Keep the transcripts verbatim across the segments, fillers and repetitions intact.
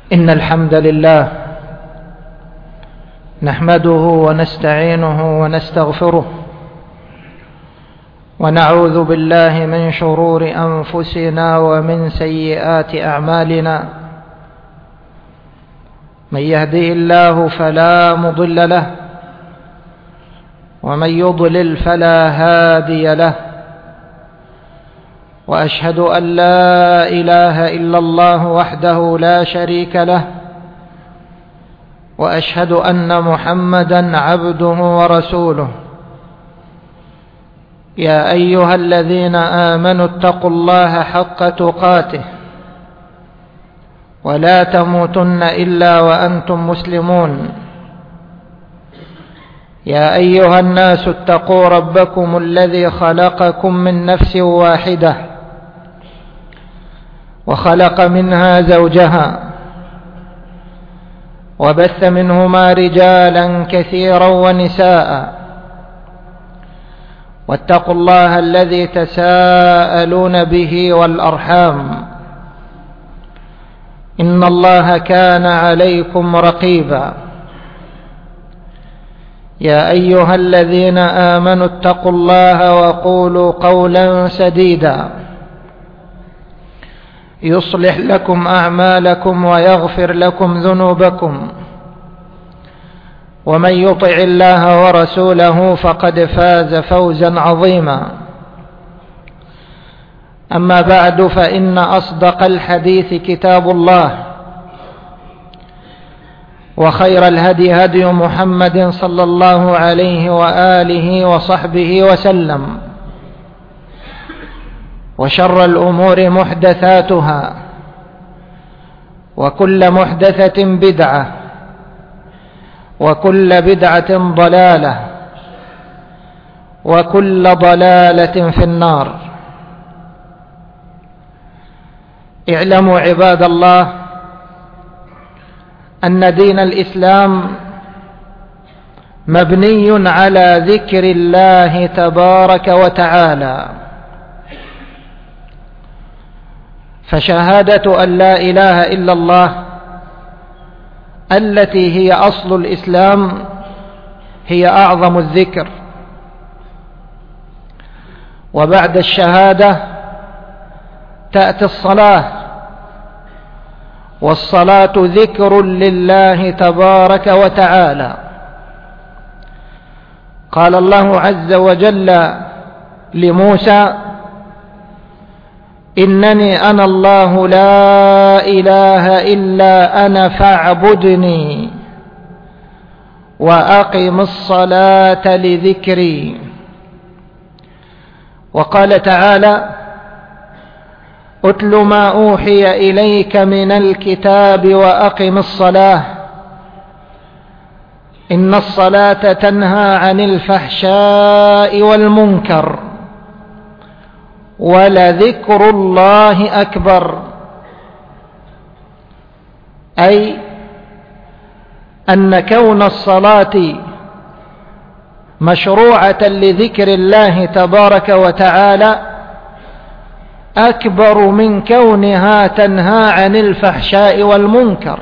إن الحمد لله نحمده ونستعينه ونستغفره ونعوذ بالله من شرور أنفسنا ومن سيئات أعمالنا. من يهده الله فلا مضل له ومن يضلل فلا هادي له، وأشهد أن لا إله إلا الله وحده لا شريك له، وأشهد أن محمدًا عبده ورسوله. يا أيها الذين آمنوا اتقوا الله حق تقاته ولا تموتن إلا وأنتم مسلمون. يا أيها الناس اتقوا ربكم الذي خلقكم من نفس واحدة وخلق منها زوجها وبث منهما رجالا كثيرا ونساء، واتقوا الله الذي تساءلون به والأرحام، إن الله كان عليكم رقيبا. يا أيها الذين آمنوا اتقوا الله وقولوا قولا سديدا يصلح لكم أعمالكم ويغفر لكم ذنوبكم، ومن يطع الله ورسوله فقد فاز فوزا عظيما. أما بعد، فإن أصدق الحديث كتاب الله، وخير الهدي هدي محمد صلى الله عليه وآله وصحبه وسلم، وشر الأمور محدثاتها، وكل محدثة بدعة، وكل بدعة ضلالة، وكل ضلالة في النار. اعلموا عباد الله أن دين الإسلام مبني على ذكر الله تبارك وتعالى، فشهادة أن لا إله إلا الله التي هي أصل الإسلام هي أعظم الذكر. وبعد الشهادة تأتي الصلاة، والصلاة ذكر لله تبارك وتعالى. قال الله عز وجل لموسى: إنني أنا الله لا إله إلا أنا فاعبدني وأقم الصلاة لذكري. وقال تعالى: أتل ما أوحي إليك من الكتاب وأقم الصلاة إن الصلاة تنهى عن الفحشاء والمنكر ولذكر الله أكبر. أي أن كون الصلاة مشروعة لذكر الله تبارك وتعالى أكبر من كونها تنهى عن الفحشاء والمنكر.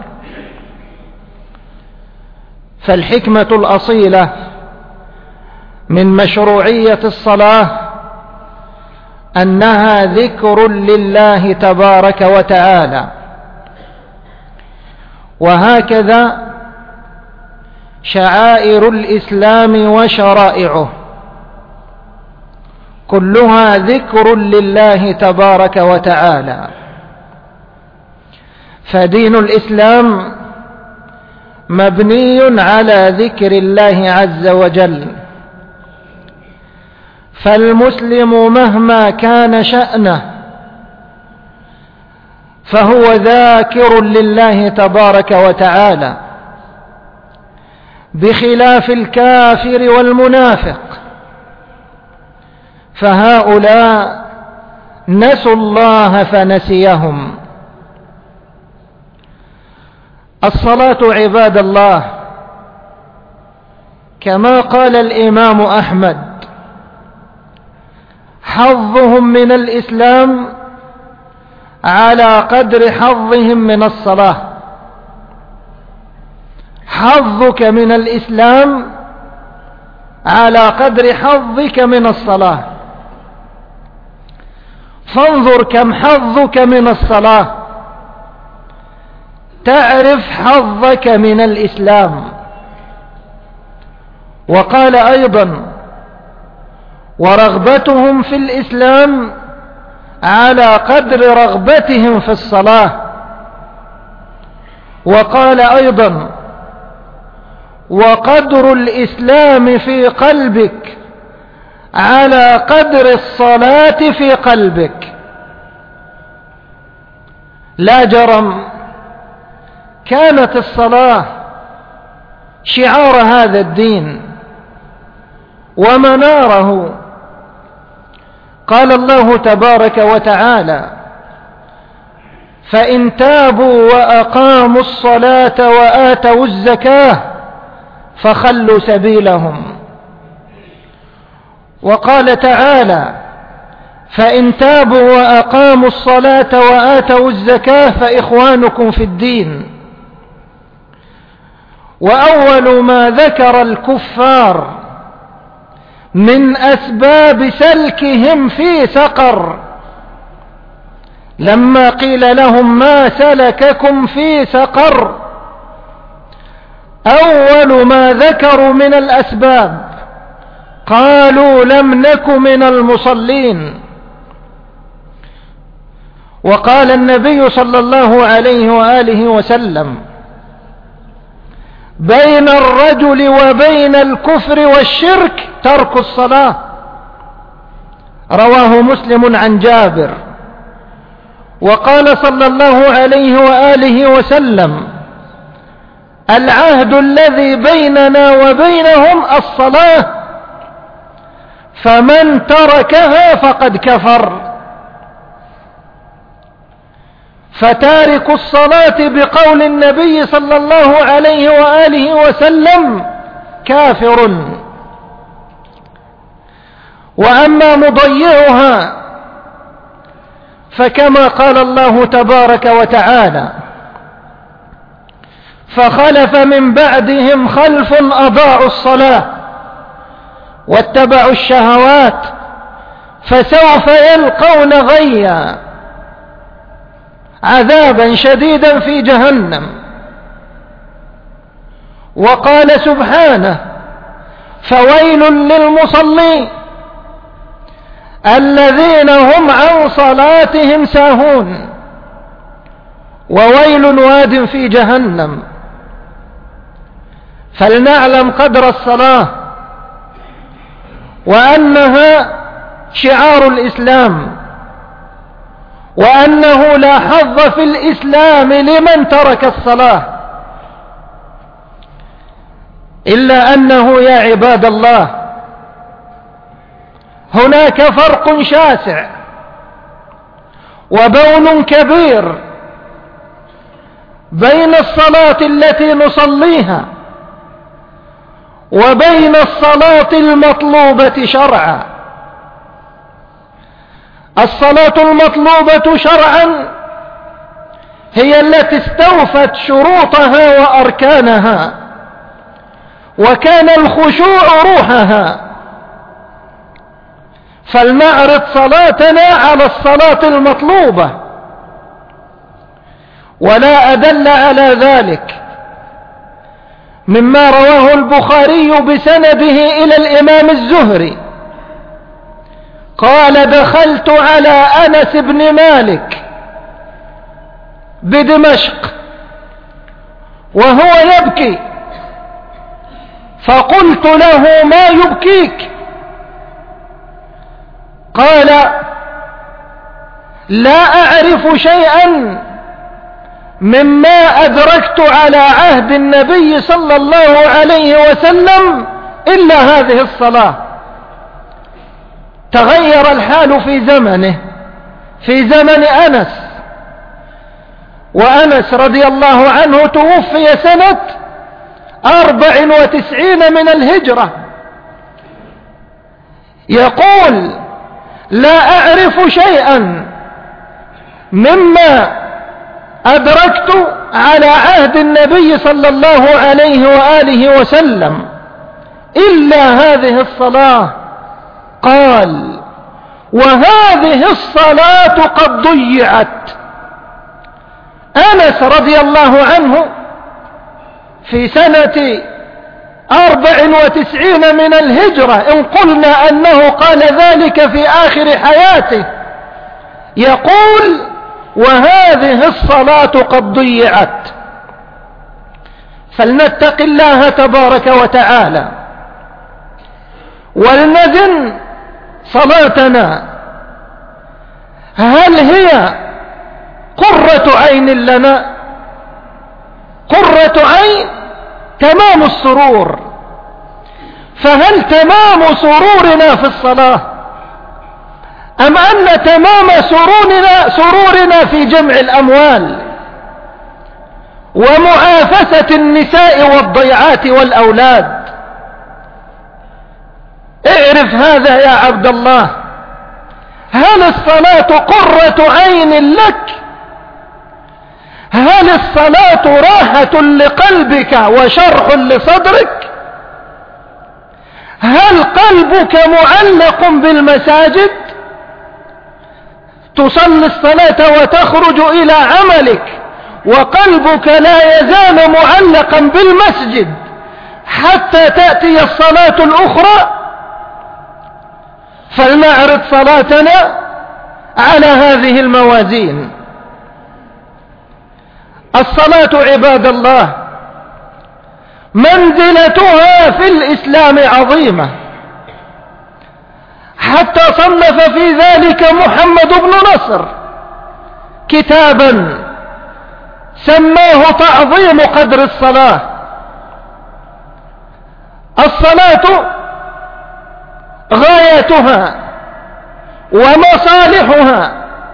فالحكمة الأصيلة من مشروعية الصلاة أنها ذكر لله تبارك وتعالى. وهكذا شعائر الإسلام وشرائعه كلها ذكر لله تبارك وتعالى. فدين الإسلام مبني على ذكر الله عز وجل، فالمسلم مهما كان شأنه فهو ذاكر لله تبارك وتعالى، بخلاف الكافر والمنافق، فهؤلاء نسوا الله فنسيهم. الصلاة عباد الله كما قال الإمام أحمد: حظهم من الإسلام على قدر حظهم من الصلاة. حظك من الإسلام على قدر حظك من الصلاة. فانظر كم حظك من الصلاة تعرف حظك من الإسلام. وقال أيضا: ورغبتهم في الإسلام على قدر رغبتهم في الصلاة. وقال أيضا: وقدر الإسلام في قلبك على قدر الصلاة في قلبك. لا جرم كانت الصلاة شعار هذا الدين ومناره. قال الله تبارك وتعالى: فإن تابوا وأقاموا الصلاة وآتوا الزكاة فخلوا سبيلهم. وقال تعالى: فإن تابوا وأقاموا الصلاة وآتوا الزكاة فإخوانكم في الدين. وأول ما ذكر الكفار من أسباب سلكهم في سقر لما قيل لهم: ما سلككم في سقر، أول ما ذكروا من الأسباب قالوا: لم نك من المصلين. وقال النبي صلى الله عليه وآله وسلم: بين الرجل وبين الكفر والشرك ترك الصلاة. رواه مسلم عن جابر. وقال صلى الله عليه وآله وسلم: العهد الذي بيننا وبينهم الصلاة، فمن تركها فقد كفر. فتارك الصلاة بقول النبي صلى الله عليه وآله وسلم كافر. وأما مضيعها فكما قال الله تبارك وتعالى: فخلف من بعدهم خلف أضاعوا الصلاة واتبعوا الشهوات فسوف يلقون غيا عذابا شديدا في جهنم. وقال سبحانه: فويل للمصلين الذين هم عن صلاتهم ساهون. وويل واد في جهنم. فلنعلم قدر الصلاة وأنها شعار الإسلام، وأنه لا حظ في الإسلام لمن ترك الصلاة. إلا أنه يا عباد الله هناك فرق شاسع وبون كبير بين الصلاة التي نصليها وبين الصلاة المطلوبة شرعا. الصلاة المطلوبة شرعا هي التي استوفت شروطها وأركانها وكان الخشوع روحها. فلنعرض صلاتنا على الصلاة المطلوبة. ولا أدل على ذلك مما رواه البخاري بسنده إلى الإمام الزهري قال: دخلت على أنس بن مالك بدمشق وهو يبكي، فقلت له: ما يبكيك؟ قال: لا أعرف شيئا مما أدركت على عهد النبي صلى الله عليه وسلم إلا هذه الصلاة. تغير الحال في زمنه، في زمن أنس. وأنس رضي الله عنه توفي سنة أربع وتسعين من الهجرة. يقول: لا أعرف شيئا مما أدركت على عهد النبي صلى الله عليه وآله وسلم إلا هذه الصلاة. قال: وهذه الصلاة قد ضيعت. أنس رضي الله عنه في سنة أربع وتسعين من الهجرة، إن قلنا أنه قال ذلك في آخر حياته، يقول: وهذه الصلاة قد ضيعت. فلنتق الله تبارك وتعالى ولنزن صلاتنا، هل هي قرة عين لنا؟ قرة عين تمام السرور، فهل تمام سرورنا في الصلاة، أم أن تمام سرورنا, سرورنا في جمع الأموال ومعافسة النساء والضيعات والأولاد؟ اعرف هذا يا عبد الله، هل الصلاة قرة عين لك؟ هل الصلاة راحة لقلبك وشرح لصدرك؟ هل قلبك معلق بالمساجد؟ تصلي الصلاة وتخرج إلى عملك وقلبك لا يزال معلقا بالمسجد حتى تأتي الصلاة الأخرى؟ فلنعرض صلاتنا على هذه الموازين. الصلاة عباد الله منزلتها في الإسلام عظيمة، حتى صنف في ذلك محمد بن نصر كتابا سماه تعظيم قدر الصلاة. الصلاة غايتها ومصالحها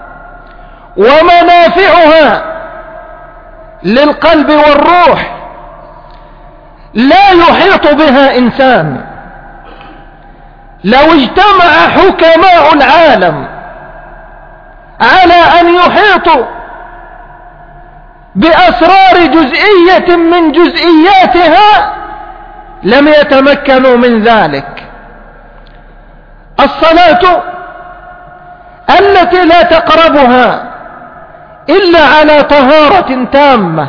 ومنافعها للقلب والروح لا يحيط بها إنسان. لو اجتمع حكماء العالم على أن يحيطوا بأسرار جزئية من جزئياتها لم يتمكنوا من ذلك. الصلاة التي لا تقربها إلا على طهارة تامة،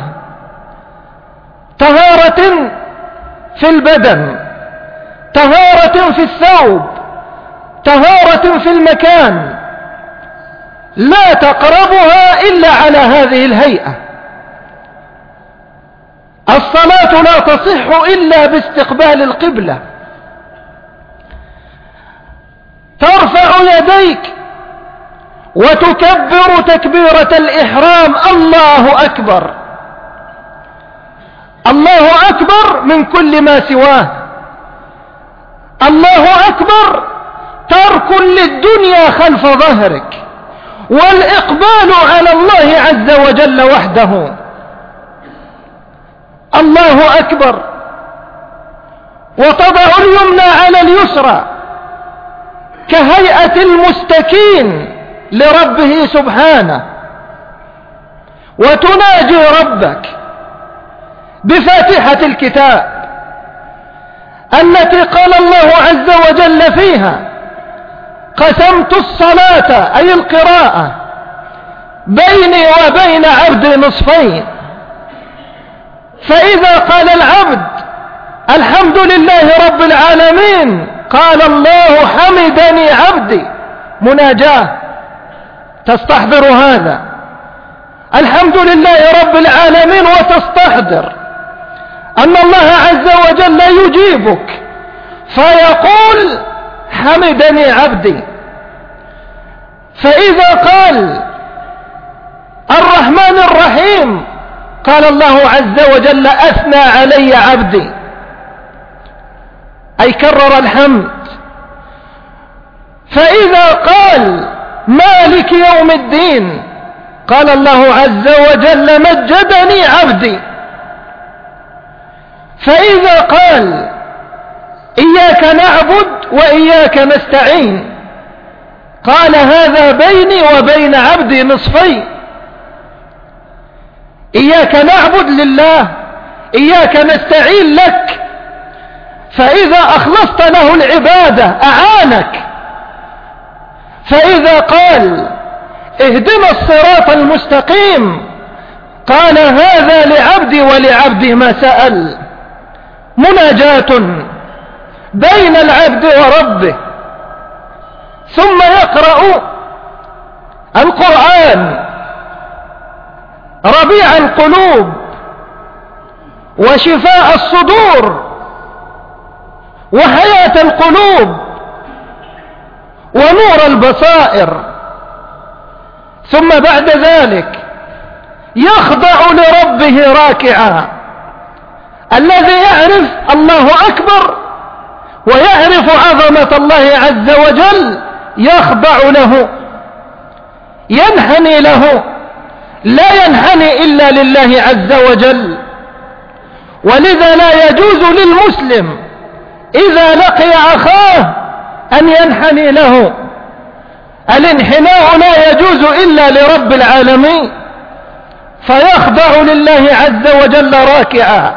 طهارة في البدن، طهارة في الثوب، طهارة في المكان، لا تقربها إلا على هذه الهيئة. الصلاة لا تصح إلا باستقبال القبلة. ترفع يديك وتكبر تكبيرة الإحرام، الله أكبر. الله أكبر من كل ما سواه. الله أكبر ترك للدنيا خلف ظهرك والإقبال على الله عز وجل وحده. الله أكبر وتضع اليمنى على اليسرى كهيئة المستكين لربه سبحانه، وتناجي ربك بفاتحة الكتاب التي قال الله عز وجل فيها: قسمت الصلاة أي القراءة بيني وبين عبدي نصفين. فإذا قال العبد الحمد لله رب العالمين قال الله حمدني عبدي، مناجاة تستحضر هذا، الحمد لله رب العالمين، وتستحضر أن الله عز وجل يجيبك فيقول حمدني عبدي. فإذا قال الرحمن الرحيم قال الله عز وجل أثنى علي عبدي، أي كرر الحمد. فإذا قال مالك يوم الدين قال الله عز وجل مجدني عبدي. فإذا قال إياك نعبد وإياك نستعين قال هذا بيني وبين عبدي نصفين. إياك نعبد لله، إياك نستعين لك، فإذا أخلصت له العبادة أعانك. فإذا قال اهدنا الصراط المستقيم قال هذا لعبدي ولعبدي ما سأل. مناجاة بين العبد وربه، ثم يقرأ القرآن ربيع القلوب وشفاء الصدور وحياة القلوب ونور البصائر. ثم بعد ذلك يخضع لربه راكعا. الذي يعرف الله أكبر ويعرف عظمة الله عز وجل يخضع له، ينحني له، لا ينحني إلا لله عز وجل. ولذا لا يجوز للمسلم إذا لقي أخاه أن ينحني له. الانحناء لا يجوز إلا لرب العالمين، فيخضع لله عز وجل راكعا،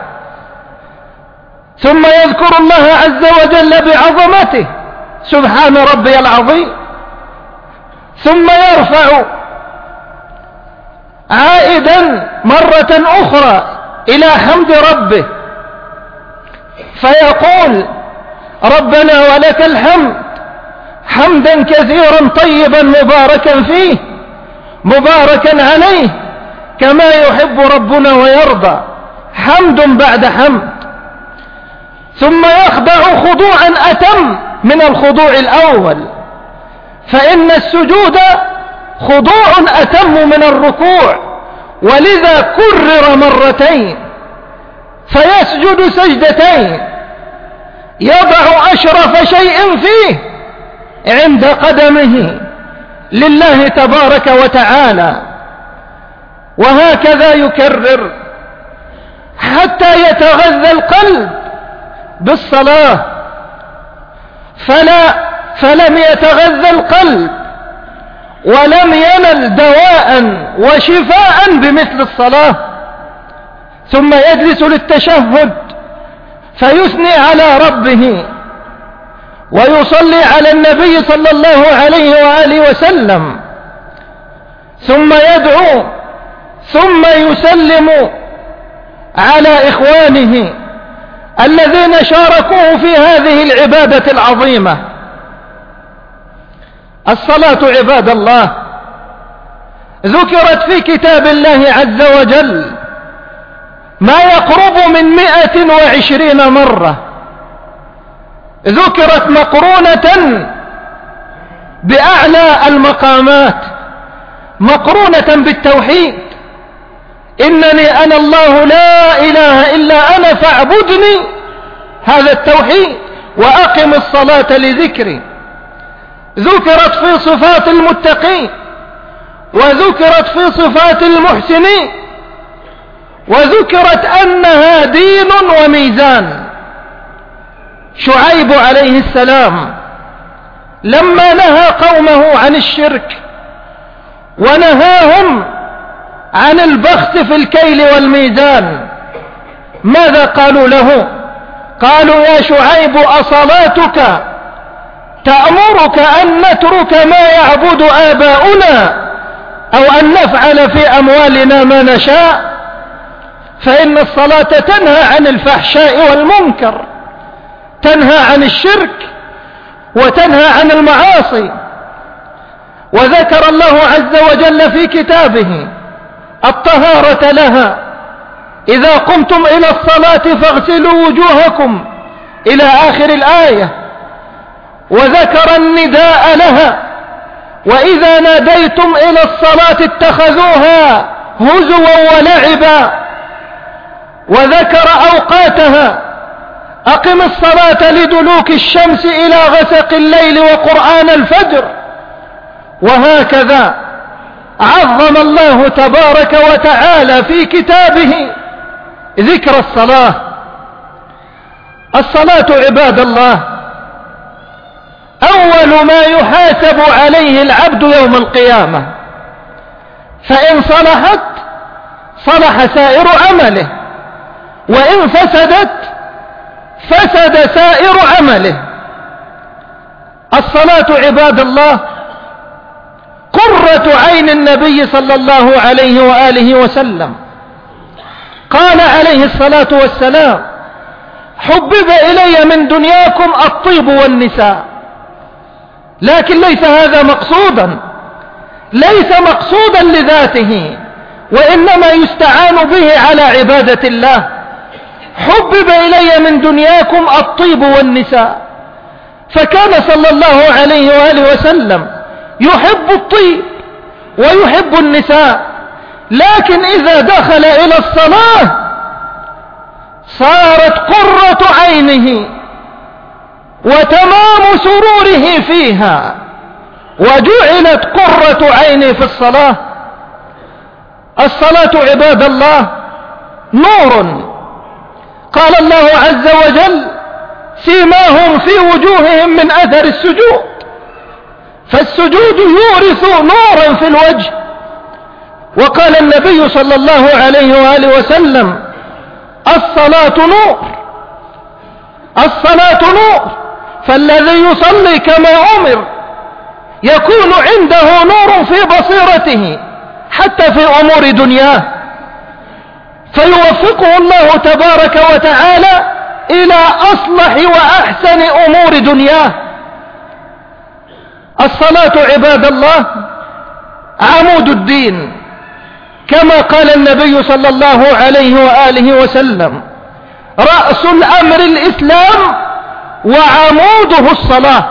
ثم يذكر الله عز وجل بعظمته سبحان ربي العظيم، ثم يرفع عائدا مرة أخرى إلى حمد ربه فيقول ربنا ولك الحمد حمدا كثيرا طيبا مباركا فيه مباركا عليه كما يحب ربنا ويرضى، حمد بعد حمد. ثم يخضع خضوعا أتم من الخضوع الأول، فإن السجود خضوع أتم من الركوع، ولذا كرر مرتين. فيسجد سجدتين يضع أشرف شيء فيه عند قدمه لله تبارك وتعالى، وهكذا يكرر حتى يتغذى القلب بالصلاة. فلا فلم يتغذى القلب ولم ينل دواء وشفاء بمثل الصلاة. ثم يجلس للتشهد فيثني على ربه ويصلي على النبي صلى الله عليه وآله وسلم، ثم يدعو، ثم يسلم على إخوانه الذين شاركوه في هذه العبادة العظيمة. الصلاة عباد الله ذكرت في كتاب الله عز وجل ما يقرب من مئة وعشرين مرة، ذكرت مقرونة بأعلى المقامات، مقرونة بالتوحيد: إنني أنا الله لا إله إلا أنا فاعبدني، هذا التوحيد، وأقم الصلاة لذكري. ذكرت في صفات المتقين، وذكرت في صفات المحسنين، وذكرت أنها دين وميزان. شعيب عليه السلام لما نهى قومه عن الشرك ونهاهم عن البخس في الكيل والميزان، ماذا قالوا له؟ قالوا يا شعيب أصلاتك تأمرك أن نترك ما يعبد آباؤنا أو أن نفعل في أموالنا ما نشاء؟ فإن الصلاة تنهى عن الفحشاء والمنكر، تنهى عن الشرك وتنهى عن المعاصي. وذكر الله عز وجل في كتابه الطهارة لها: إذا قمتم إلى الصلاة فاغسلوا وجوهكم، إلى آخر الآية. وذكر النداء لها: وإذا ناديتم إلى الصلاة اتخذوها هزوا ولعبا. وذكر أوقاتها: أقم الصلاة لدلوك الشمس إلى غسق الليل وقرآن الفجر. وهكذا عظم الله تبارك وتعالى في كتابه ذكر الصلاة. الصلاة عباد الله أول ما يحاسب عليه العبد يوم القيامة، فإن صلحت صلح سائر عمله، وإن فسدت فسد سائر عمله. الصلاة عباد الله قرة عين النبي صلى الله عليه وآله وسلم. قال عليه الصلاة والسلام: حبب إلي من دنياكم الطيب والنساء. لكن ليس هذا مقصودا، ليس مقصودا لذاته، وإنما يستعان به على عبادة الله. حبب إلي من دنياكم الطيب والنساء، فكان صلى الله عليه وآله وسلم يحب الطيب ويحب النساء، لكن إذا دخل إلى الصلاة صارت قرة عينه وتمام سروره فيها، وجعلت قرة عينه في الصلاة. الصلاة عباد الله نور، قال الله عز وجل: سيماهم في وجوههم من أثر السجود. فالسجود يورث نورا في الوجه. وقال النبي صلى الله عليه وآله وسلم: الصلاة نور، الصلاة نور، فالذي يصلي كما أمر يكون عنده نور في بصيرته حتى في أمور دنياه، فيوفقه الله تبارك وتعالى إلى أصلح وأحسن أمور دنياه. الصلاة عباد الله عمود الدين، كما قال النبي صلى الله عليه وآله وسلم: رأس الأمر الإسلام وعموده الصلاة.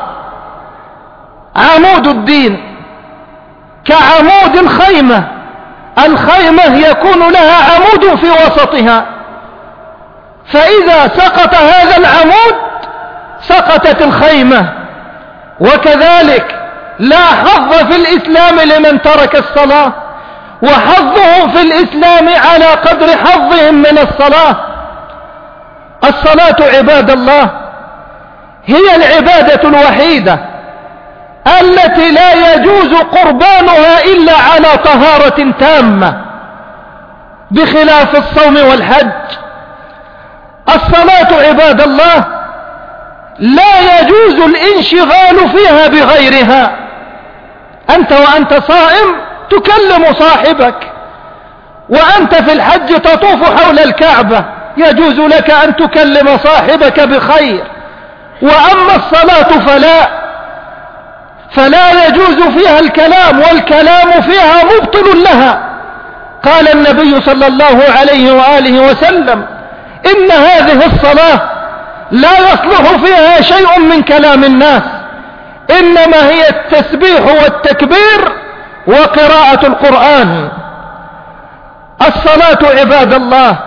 عمود الدين كعمود الخيمة، الخيمة يكون لها عمود في وسطها، فإذا سقط هذا العمود سقطت الخيمة. وكذلك لا حظ في الإسلام لمن ترك الصلاة، وحظهم في الإسلام على قدر حظهم من الصلاة. الصلاة عباد الله هي العبادة الوحيدة التي لا يجوز قربانها إلا على طهارة تامة، بخلاف الصوم والحج. الصلاة عباد الله لا يجوز الانشغال فيها بغيرها. أنت وأنت صائم تكلم صاحبك، وأنت في الحج تطوف حول الكعبة، يجوز لك أن تكلم صاحبك بخير. وأما الصلاة فلا فلا يجوز فيها الكلام، والكلام فيها مبطل لها. قال النبي صلى الله عليه وآله وسلم: إن هذه الصلاة لا يصلح فيها شيء من كلام الناس، إنما هي التسبيح والتكبير وقراءة القرآن. الصلاة عباد الله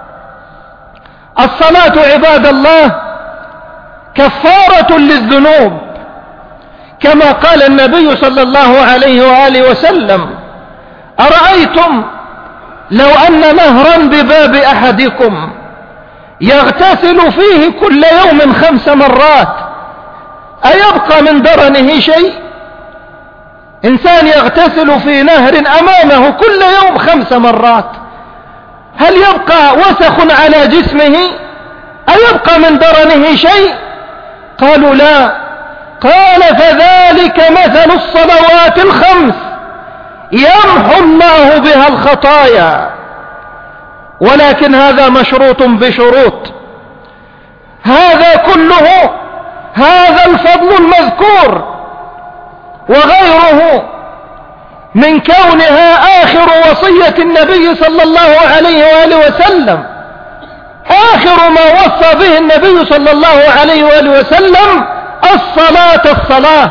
الصلاة عباد الله كفارة للذنوب، كما قال النبي صلى الله عليه وآله وسلم: أرأيتم لو أن نهرا بباب أحدكم يغتسل فيه كل يوم خمس مرات أيبقى من درنه شيء؟ إنسان يغتسل في نهر أمامه كل يوم خمس مرات، هل يبقى وسخ على جسمه؟ أيبقى من درنه شيء؟ قالوا لا. قال: فذلك مثل الصلوات الخمس يمحو الله بها الخطايا. ولكن هذا مشروط بشروط. هذا كله، هذا الفضل المذكور وغيره من كونها آخر وصية النبي صلى الله عليه وآله وسلم، آخر ما وصى به النبي صلى الله عليه وآله وسلم الصلاة. الصلاة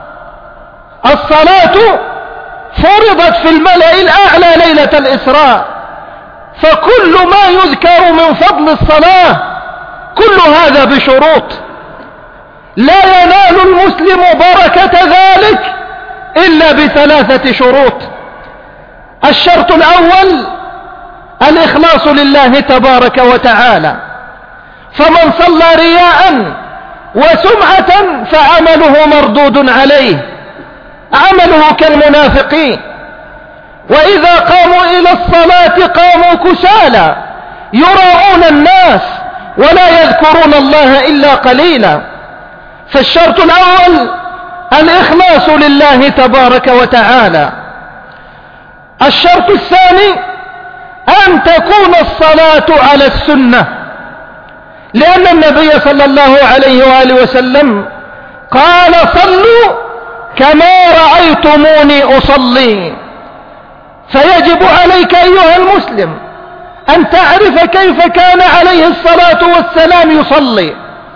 الصلاة فرضت في الملأ الأعلى ليلة الإسراء، فكل ما يذكر من فضل الصلاة كل هذا بشروط. لا ينال المسلم بركة ذلك إلا بثلاثة شروط. الشرط الأول الإخلاص لله تبارك وتعالى، فمن صلى رياء وسمعة فعمله مردود عليه، عمله كالمنافقين. وإذا قاموا إلى الصلاة قاموا كسالى يراءون الناس ولا يذكرون الله إلا قليلا. فالشرط الأول الإخلاص لله تبارك وتعالى. الشرط الثاني أن تكون الصلاة على السنة، لأن النبي صلى الله عليه وآله وسلم قال صلوا كما رأيتموني أصلي. فيجب عليك أيها المسلم أن تعرف كيف كان عليه الصلاة والسلام يصلي.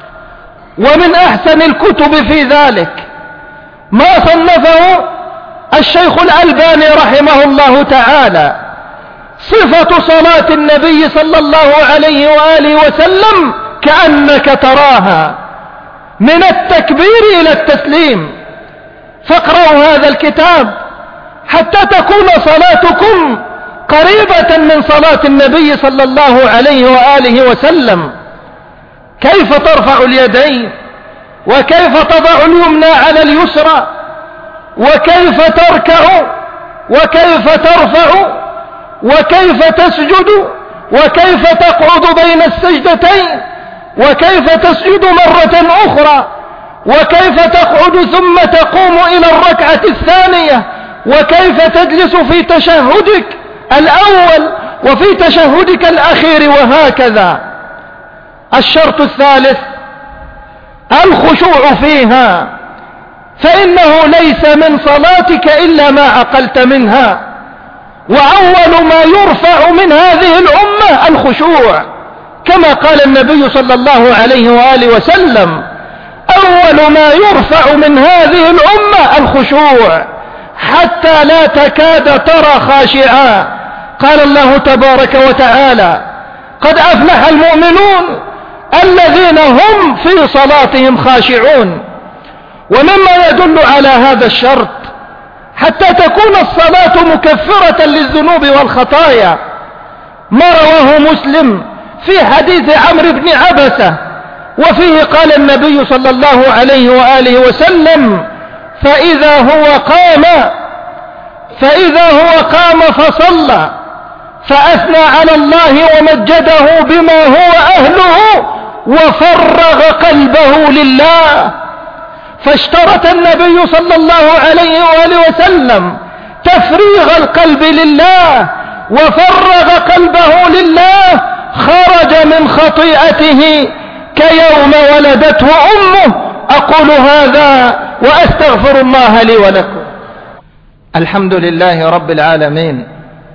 ومن أحسن الكتب في ذلك ما صنفه الشيخ الألباني رحمه الله تعالى، صفة صلاة النبي صلى الله عليه وآله وسلم كأنك تراها من التكبير إلى التسليم. فاقرأوا هذا الكتاب حتى تكون صلاتكم قريبة من صلاة النبي صلى الله عليه وآله وسلم. كيف ترفع اليدين، وكيف تضع اليمنى على اليسرى، وكيف تركع، وكيف ترفع، وكيف تسجد، وكيف تقعد بين السجدتين، وكيف تسجد مرة أخرى، وكيف تقعد ثم تقوم إلى الركعة الثانية، وكيف تجلس في تشهدك الأول وفي تشهدك الأخير، وهكذا. الشرط الثالث الخشوع فيها، فإنه ليس من صلاتك إلا ما عقلت منها. وأول ما يرفع من هذه الأمة الخشوع، كما قال النبي صلى الله عليه وآله وسلم أول ما يرفع من هذه الأمة الخشوع حتى لا تكاد ترى خاشعا. قال الله تبارك وتعالى قد أفلح المؤمنون الذين هم في صلاتهم خاشعون. ومما يدل على هذا الشرط حتى تكون الصلاة مكفرة للذنوب والخطايا ما رواه مسلم في حديث عمرو بن عبسة، وفيه قال النبي صلى الله عليه وآله وسلم فإذا هو قام فإذا هو قام فصلى فأثنى على الله ومجده بما هو أهله وفرغ قلبه لله. فاشترط النبي صلى الله عليه وآله وسلم تفريغ القلب لله وفرغ قلبه لله، خرج من خطيئته كيوم ولدته أمه. أقول هذا وأستغفر الله لي ولكم. الحمد لله رب العالمين،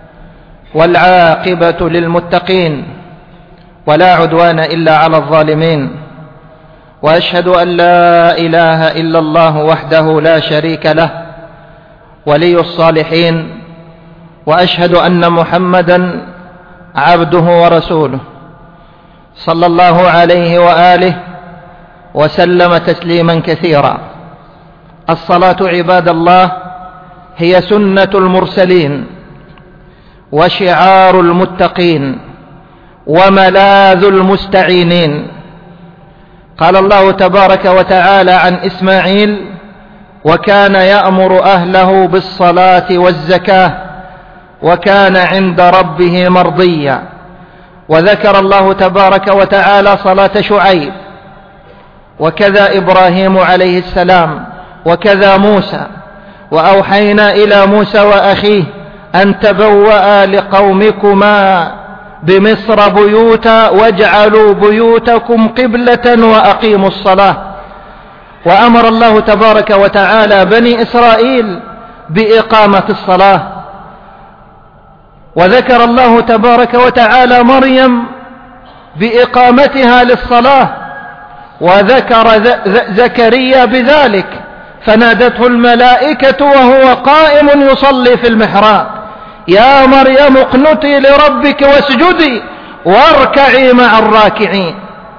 والعاقبة للمتقين، ولا عدوان إلا على الظالمين. وأشهد أن لا إله إلا الله وحده لا شريك له ولي الصالحين، وأشهد أن محمدا عبده ورسوله صلى الله عليه وآله وسلم تسليما كثيرا. الصلاة عباد الله هي سنة المرسلين وشعار المتقين وملاذ المستعينين. قال الله تبارك وتعالى عن إسماعيل وكان يأمر أهله بالصلاة والزكاة وكان عند ربه مرضيا. وذكر الله تبارك وتعالى صلاة شعيب، وكذا إبراهيم عليه السلام، وكذا موسى. وأوحينا إلى موسى وأخيه أن تبوأ لقومكما بمصر بيوتا واجعلوا بيوتكم قبلة وأقيموا الصلاة. وأمر الله تبارك وتعالى بني إسرائيل بإقامة الصلاة. وذكر الله تبارك وتعالى مريم بإقامتها للصلاة، وذكر زكريا بذلك فنادته الملائكة وهو قائم يصلي في المحراب يا مريم اقنتي لربك واسجدي واركعي مع الراكعين.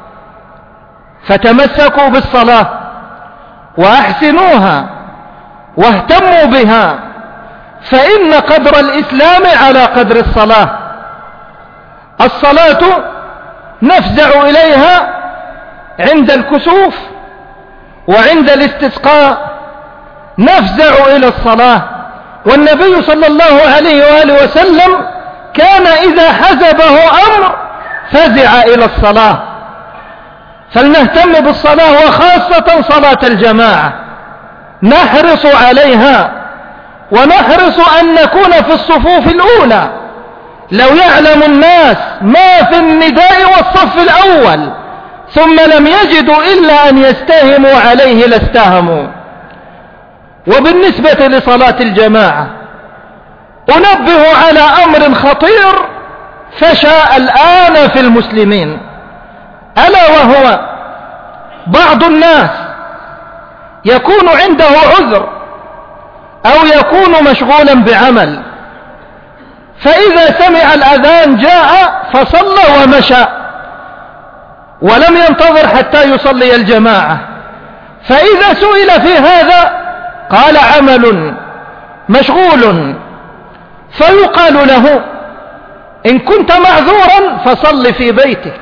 فتمسكوا بالصلاة وأحسنوها واهتموا بها، فإن قدر الإسلام على قدر الصلاة. الصلاة نفزع إليها عند الكسوف وعند الاستسقاء، نفزع إلى الصلاة والنبي صلى الله عليه وآله وسلم كان إذا حزبه أمر فزع إلى الصلاة. فلنهتم بالصلاة وخاصة صلاة الجماعة، نحرص عليها ونحرص أن نكون في الصفوف الأولى. لو يعلم الناس ما في النداء والصف الأول ثم لم يجدوا إلا أن يستهموا عليه لاستهموا. وبالنسبة لصلاة الجماعة أنبه على أمر خطير فشى الآن في المسلمين، ألا وهو بعض الناس يكون عنده عذر أو يكون مشغولا بعمل، فإذا سمع الأذان جاء فصلى ومشى ولم ينتظر حتى يصلي الجماعة. فإذا سئل في هذا قال عمل مشغول، فيقال له إن كنت معذورا فصل في بيتك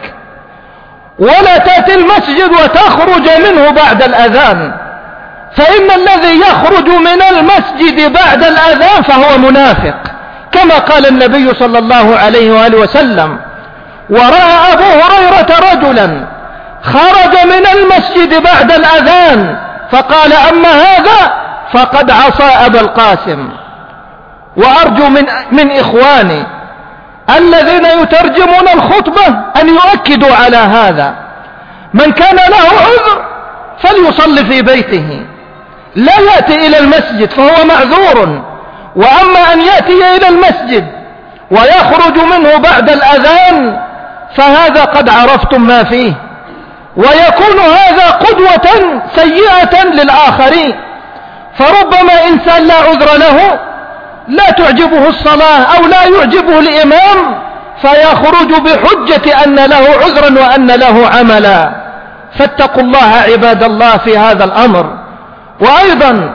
ولا تأتي المسجد وتخرج منه بعد الأذان، فإن الذي يخرج من المسجد بعد الأذان فهو منافق، كما قال النبي صلى الله عليه وآله وسلم. ورأى أبو هريرة رجلا خرج من المسجد بعد الأذان فقال أما هذا فقد عصى أبا القاسم. وأرجو من, من إخواني الذين يترجمون الخطبة أن يؤكدوا على هذا. من كان له عذر فليصلي في بيته، لا يأتي إلى المسجد فهو معذور. وأما أن يأتي إلى المسجد ويخرج منه بعد الأذان فهذا قد عرفتم ما فيه، ويكون هذا قدوة سيئة للآخرين. فربما إنسان لا عذر له، لا تعجبه الصلاة أو لا يعجبه الإمام، فيخرج بحجة أن له عذرا وأن له عملا. فاتقوا الله عباد الله في هذا الأمر. وأيضا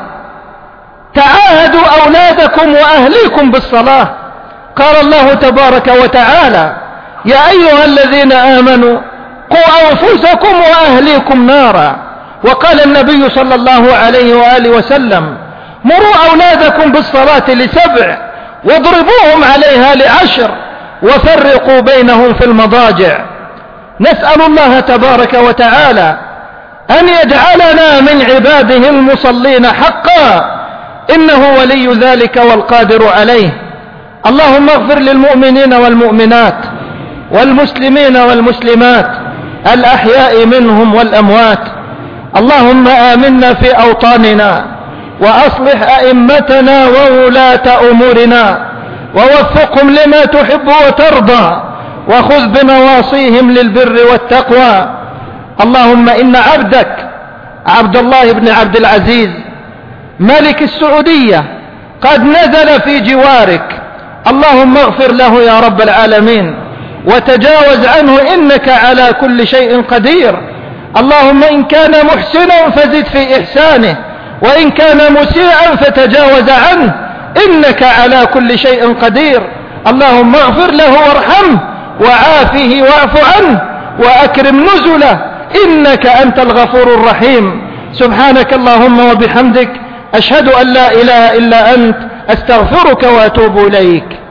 تعاهدوا أولادكم وأهليكم بالصلاة. قال الله تبارك وتعالى يا أيها الذين آمنوا قوا أنفسكم وأهليكم نارا. وقال النبي صلى الله عليه وآله وسلم مروا أولادكم بالصلاة لسبع واضربوهم عليها لعشر وفرقوا بينهم في المضاجع. نسأل الله تبارك وتعالى أن يجعلنا من عباده المصلين حقا، إنه ولي ذلك والقادر عليه. اللهم اغفر للمؤمنين والمؤمنات والمسلمين والمسلمات الأحياء منهم والأموات. اللهم آمنا في أوطاننا وأصلح أئمتنا وولاة أمورنا ووفقهم لما تحب وترضى وخذ بنواصيهم للبر والتقوى. اللهم إن عبدك عبد الله بن عبد العزيز ملك السعودية قد نزل في جوارك، اللهم اغفر له يا رب العالمين وتجاوز عنه إنك على كل شيء قدير. اللهم إن كان محسنا فزد في إحسانه وإن كان مسيئا فتجاوز عنه إنك على كل شيء قدير. اللهم اغفر له وارحمه وعافه واعف عنه وأكرم نزله إنك أنت الغفور الرحيم. سبحانك اللهم وبحمدك أشهد أن لا إله إلا أنت أستغفرك وأتوب إليك.